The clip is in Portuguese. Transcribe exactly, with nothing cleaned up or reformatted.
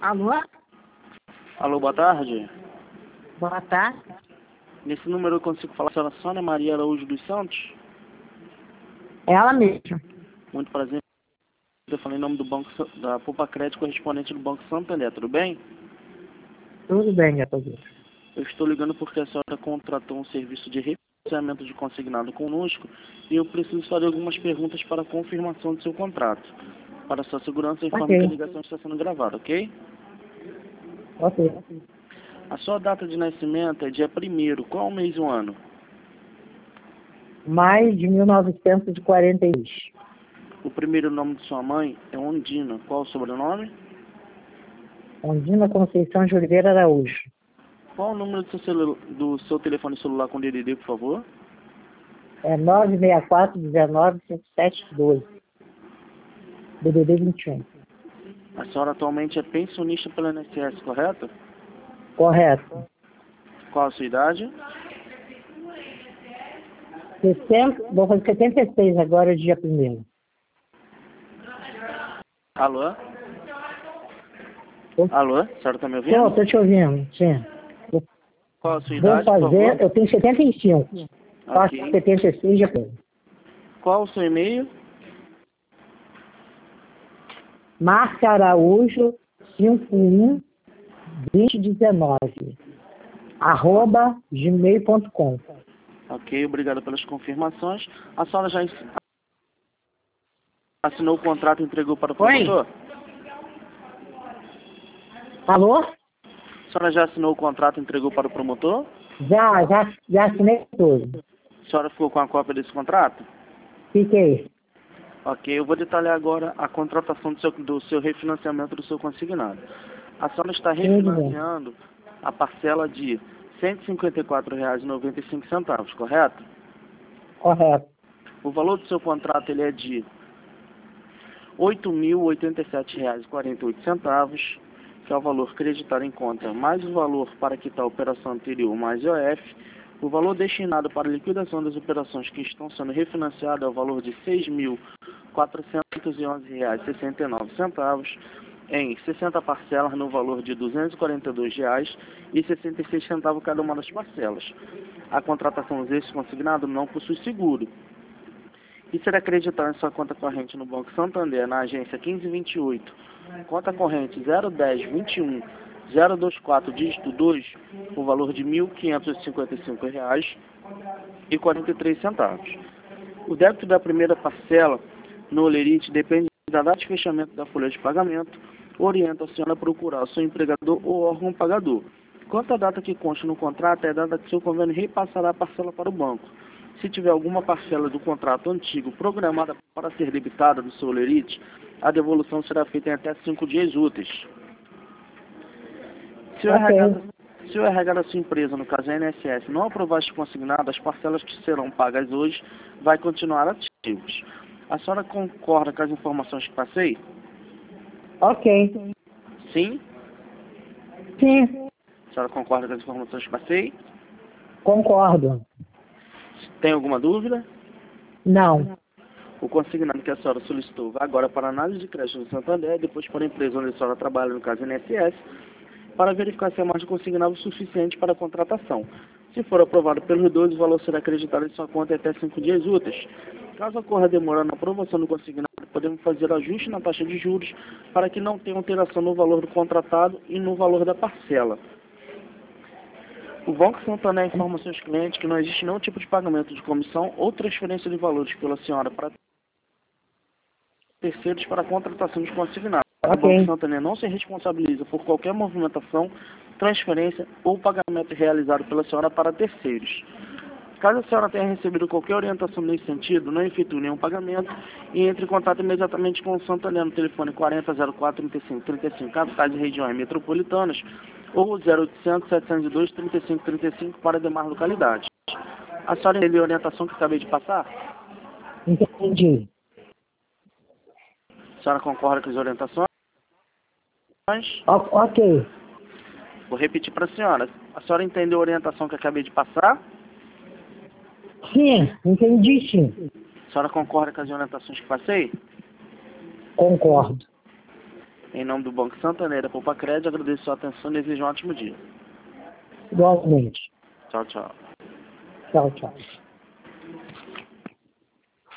Alô? Alô, boa tarde. Boa tarde. Nesse número eu consigo falar com a senhora Sônia Maria Araújo dos Santos? Ela mesma. Muito prazer. Eu falei em nome do banco Sa- da Poupa Crédito, correspondente do Banco Santander, tudo bem? Tudo bem, Gabriel. Eu estou ligando porque a senhora contratou um serviço de refinanciamento de consignado conosco e eu preciso fazer algumas perguntas para confirmação do seu contrato. Para sua segurança, informe Ok. que a ligação está sendo gravada, ok? Ok. A sua data de nascimento é dia primeiro. Qual o mês e o ano? Mais de mil novecentos e quarenta e dois. O primeiro nome de sua mãe é Ondina. Qual o sobrenome? Ondina Conceição de Oliveira Araújo. Qual o número do seu, celu- do seu telefone celular com D D D, por favor? É nove seis quatro um nove cinco sete dois. D D D vinte e um. A senhora atualmente é pensionista pela I N S S, correto? Correto. Qual a sua idade? sessenta, vou fazer setenta e seis agora, dia primeiro. Alô? Alô? A senhora está me ouvindo? Estou, estou te ouvindo, sim. Qual a sua Vou idade, por fazer, favor? eu tenho setenta e cinco. Faço Ok. setenta e seis dia primeiro. Qual o seu e-mail? Marca Araújo cinquenta e um vinte dezenove arroba gmail ponto com. Ok, obrigado pelas confirmações. A senhora já ens- assinou o contrato e entregou para o Oi? promotor? Alô? A senhora já assinou o contrato e entregou para o promotor? Já, já, já assinei tudo. A senhora ficou com a cópia desse contrato? Fiquei. Ok, eu vou detalhar agora a contratação do seu, do seu refinanciamento do seu consignado. A senhora está Tudo bem. refinanciando a parcela de cento e cinquenta e quatro reais e noventa e cinco centavos, correto? Correto. O valor do seu contrato ele é de oito mil e oitenta e sete reais e quarenta e oito centavos, que é o valor creditado em conta, mais o valor para quitar a operação anterior, mais I O F. O valor destinado para a liquidação das operações que estão sendo refinanciadas é o valor de seis mil quatrocentos e onze reais e sessenta e nove centavos, em sessenta parcelas no valor de duzentos e quarenta e dois reais e sessenta e seis centavos cada uma das parcelas. A contratação desse consignado não possui seguro e será acreditado em sua conta corrente no Banco Santander, na agência quinze vinte e oito, conta corrente zero dez vinte e um zero vinte e quatro, dígito dois, o valor de mil quinhentos e cinquenta e cinco reais e quarenta e três centavos. O débito da primeira parcela no Olerite depende da data de fechamento da folha de pagamento. Orienta a senhora a procurar o seu empregador ou órgão pagador. Quanto à data que consta no contrato, é a data que seu convênio repassará a parcela para o banco. Se tiver alguma parcela do contrato antigo programada para ser debitada do seu Olerite, a devolução será feita em até cinco dias úteis. Se o Ok. R H, da- se o R H da sua empresa, no caso a I N S S, não aprovar este consignado, as parcelas que serão pagas hoje vai continuar ativas. A senhora concorda com as informações que passei? Ok. Sim? Sim, A senhora concorda com as informações que passei? concordo. Tem alguma dúvida? Não. O consignado que a senhora solicitou vai agora para a análise de crédito do Santander, depois para a empresa onde a senhora trabalha, no caso I N S S, para verificar se a margem consignada é suficiente para a contratação. Se for aprovado pelos dois, o valor será acreditado em sua conta em até cinco dias úteis. Caso ocorra demora na aprovação do consignado, podemos fazer ajuste na taxa de juros para que não tenha alteração no valor do contratado e no valor da parcela. O Banco Santander informa aos seus clientes que não existe nenhum tipo de pagamento de comissão ou transferência de valores pela senhora para terceiros para a contratação de consignado. O Ok. Banco Santander não se responsabiliza por qualquer movimentação, transferência ou pagamento realizado pela senhora para terceiros. Caso a senhora tenha recebido qualquer orientação nesse sentido, não efetue nenhum pagamento e entre em contato imediatamente com o Santander no telefone quarenta zero quatro trinta e cinco trinta e cinco, capitais e regiões metropolitanas, ou zero oitocentos setecentos e dois trinta e cinco trinta e cinco para demais localidades. A senhora entendeu a orientação que acabei de passar? Entendi. A senhora concorda com as orientações? O- ok. Vou repetir para a senhora. A senhora entendeu a orientação que acabei de passar? Sim, entendi sim. A senhora concorda com as orientações que passei? Concordo. Em nome do Banco Santander, Poupa Crédito, agradeço a sua atenção e desejo um ótimo dia. Igualmente. Tchau, tchau. Tchau, tchau.